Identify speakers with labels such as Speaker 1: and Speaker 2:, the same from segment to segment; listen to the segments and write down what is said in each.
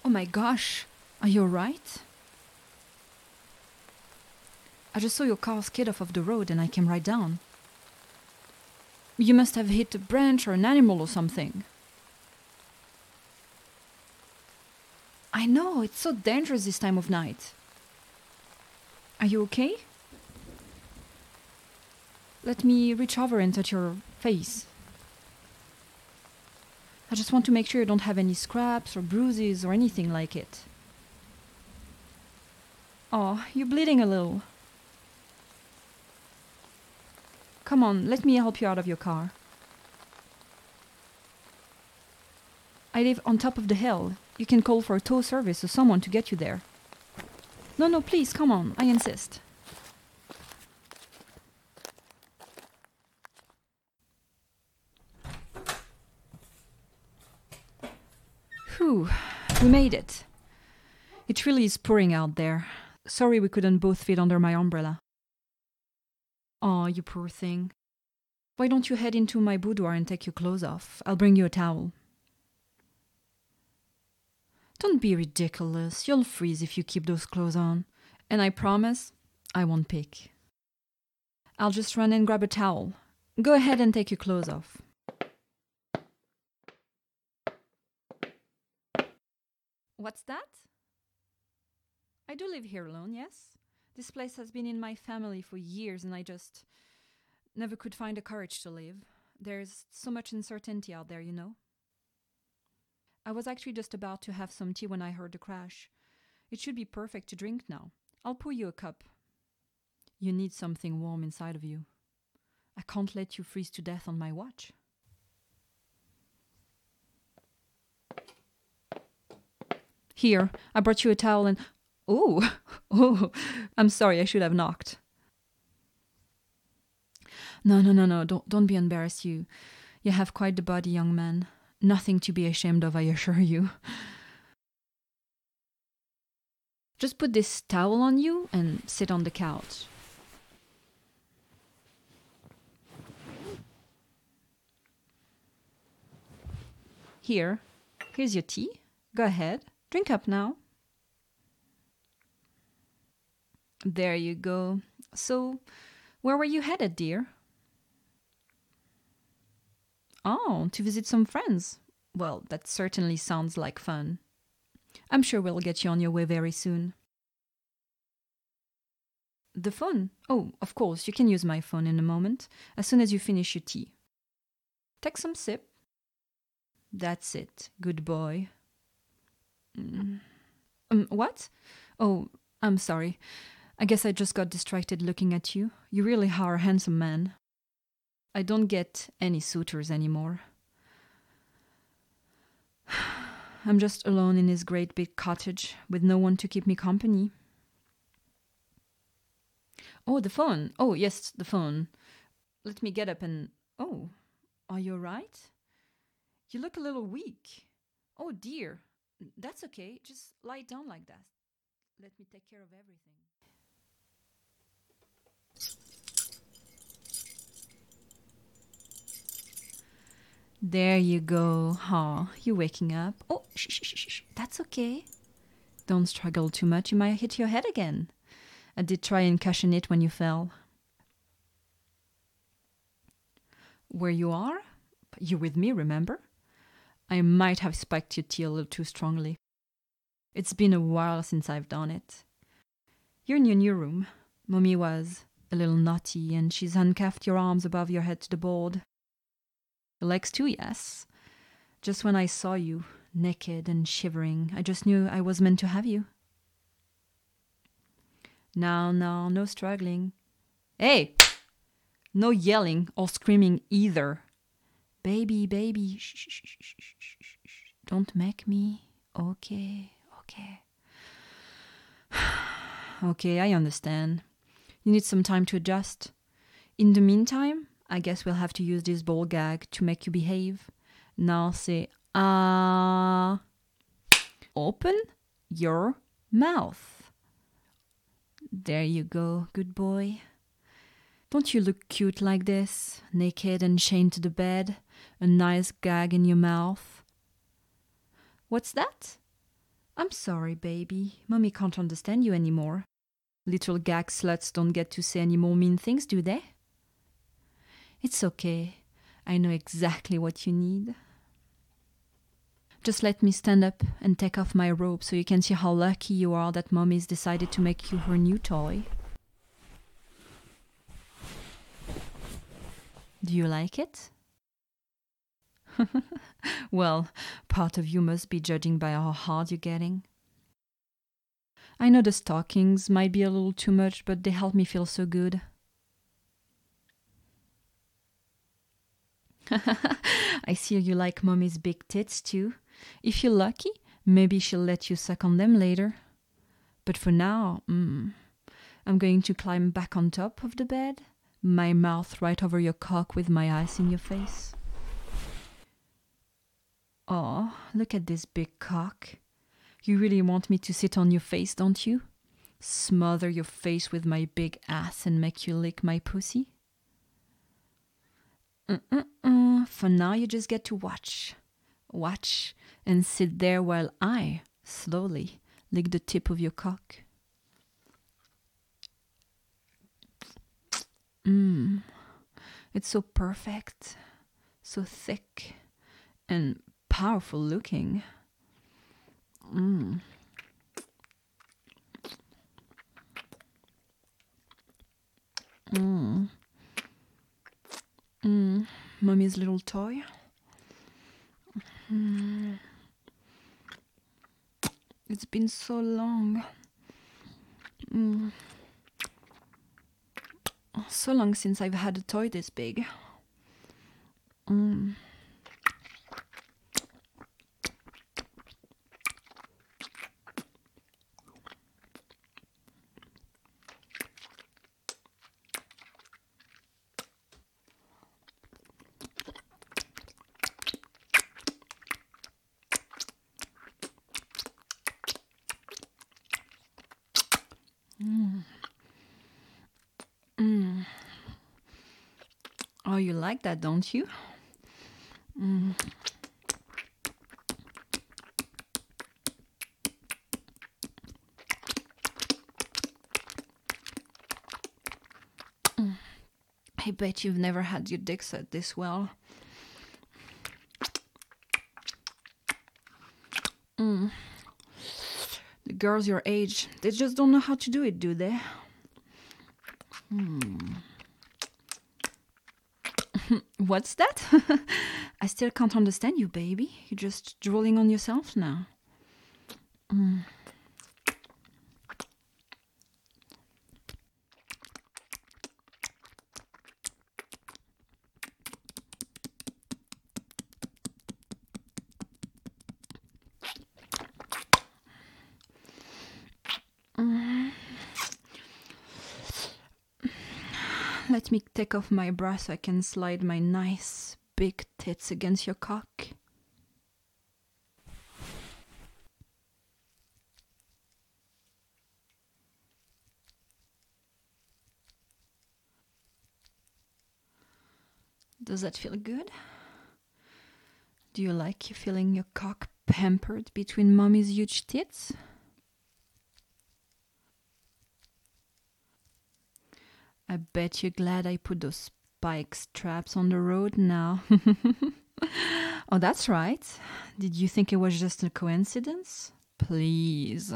Speaker 1: Oh my gosh, are you alright? I just saw your car skid off of the road and I came right down. You must have hit a branch or an animal or something. I know, it's so dangerous this time of night. Are you okay? Let me reach over and touch your face. I just want to make sure you don't have any scraps or bruises or anything like it. Oh, you're bleeding a little. Come on, let me help you out of your car. I live on top of the hill. You can call for a tow service or someone to get you there. No, please, come on, I insist. Whew, we made it. It really is pouring out there. Sorry we couldn't both fit under my umbrella. Oh, you poor thing. Why don't you head into my boudoir and take your clothes off? I'll bring you a towel. Don't be ridiculous. You'll freeze if you keep those clothes on. And I promise, I won't pick. I'll just run and grab a towel. Go ahead and take your clothes off. What's that? I do live here alone, yes. This place has been in my family for years and I just never could find the courage to leave. There's so much uncertainty out there, you know. I was actually just about to have some tea when I heard the crash. It should be perfect to drink now. I'll pour you a cup. You need something warm inside of you. I can't let you freeze to death on my watch. Here, I brought you a towel and... Oh, I'm sorry, I should have knocked. No, don't be embarrassed. You have quite the body, young man. Nothing to be ashamed of, I assure you. Just put this towel on you and sit on the couch. Here's your tea. Go ahead, drink up now. There you go. So, where were you headed, dear? Oh, to visit some friends. Well, that certainly sounds like fun. I'm sure we'll get you on your way very soon. The phone? Oh, of course, you can use my phone in a moment, as soon as you finish your tea. Take some sip. That's it. Good boy. What? Oh, I'm sorry. I guess I just got distracted looking at you. You really are a handsome man. I don't get any suitors anymore. I'm just alone in this great big cottage with no one to keep me company. Oh, the phone. Oh, yes, the phone. Let me get up and... Oh, are you all right? You look a little weak. Oh, dear. That's okay. Just lie down like that. Let me take care of everything. There you go. You're waking up. Oh, shh. That's okay. Don't struggle too much. You might hit your head again. I did try and cushion it when you fell. Where you are? You're with me, remember? I might have spiked your tea a little too strongly. It's been a while since I've done it. You're in your new room. Mommy was a little naughty and she's uncuffed your arms above your head to the board. Your legs too, yes. Just when I saw you, naked and shivering, I just knew I was meant to have you. Now, no struggling. Hey! No yelling or screaming either. Baby, shh. Don't make me. Okay. Okay, I understand. You need some time to adjust. In the meantime, I guess we'll have to use this ball gag to make you behave. Now say, Open your mouth. There you go, good boy. Don't you look cute like this, naked and chained to the bed, a nice gag in your mouth? What's that? I'm sorry, baby. Mommy can't understand you anymore. Little gag sluts don't get to say any more mean things, do they? It's okay. I know exactly what you need. Just let me stand up and take off my robe so you can see how lucky you are that Mommy's decided to make you her new toy. Do you like it? Well, part of you must be judging by how hard you're getting. I know the stockings might be a little too much, but they help me feel so good. I see you like Mommy's big tits too. If you're lucky, maybe she'll let you suck on them later. But for now, I'm going to climb back on top of the bed, my mouth right over your cock with my eyes in your face. Oh, look at this big cock. You really want me to sit on your face, don't you? Smother your face with my big ass and make you lick my pussy? For now, you just get to watch. Watch and sit there while I, slowly, lick the tip of your cock. It's so perfect, so thick, and powerful looking. Mommy's little toy. It's been so long. So long since I've had a toy this big. Oh, you like that, don't you? I bet you've never had your dick sucked this well. The girls your age, they just don't know how to do it, do they? What's that? I still can't understand you, baby. You're just drooling on yourself now. Let me take off my bra so I can slide my nice big tits against your cock. Does that feel good? Do you like feeling your cock pampered between Mommy's huge tits? I bet you're glad I put those spike straps on the road now. Oh, that's right. Did you think it was just a coincidence? Please.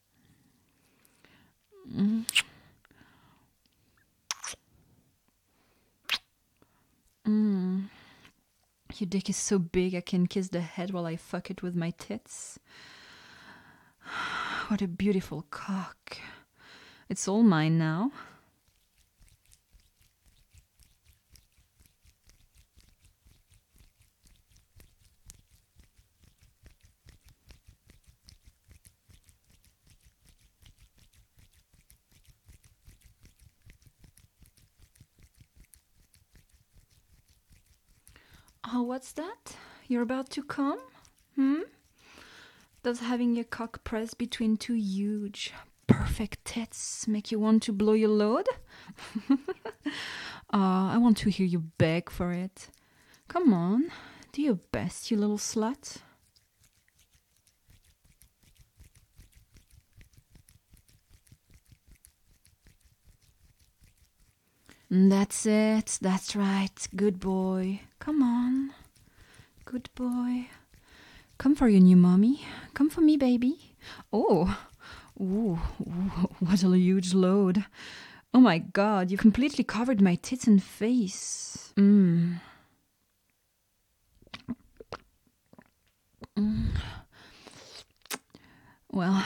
Speaker 1: Your dick is so big I can kiss the head while I fuck it with my tits. What a beautiful cock. It's all mine now. Oh, what's that? You're about to come? Does having your cock pressed between two huge, perfect tits make you want to blow your load? I want to hear you beg for it. Come on, do your best, you little slut. That's it. That's right. Good boy. Come on. Good boy. Come for your new mommy. Come for me, baby. Oh. Ooh, what a huge load. Oh my god, you've completely covered my tits and face. Well,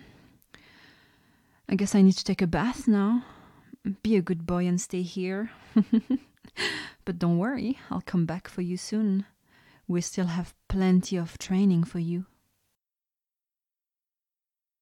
Speaker 1: I guess I need to take a bath now. Be a good boy and stay here. But don't worry, I'll come back for you soon. We still have plenty of training for you.